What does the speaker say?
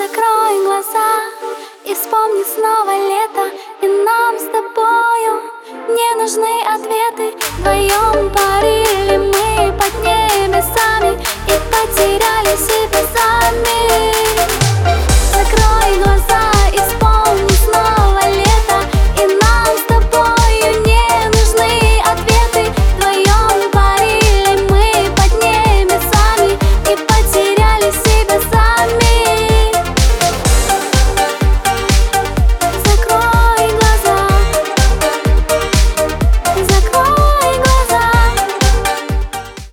закрой глаза и вспомни снова лето. И нам с тобою не нужны ответы. Вдвоем парили мы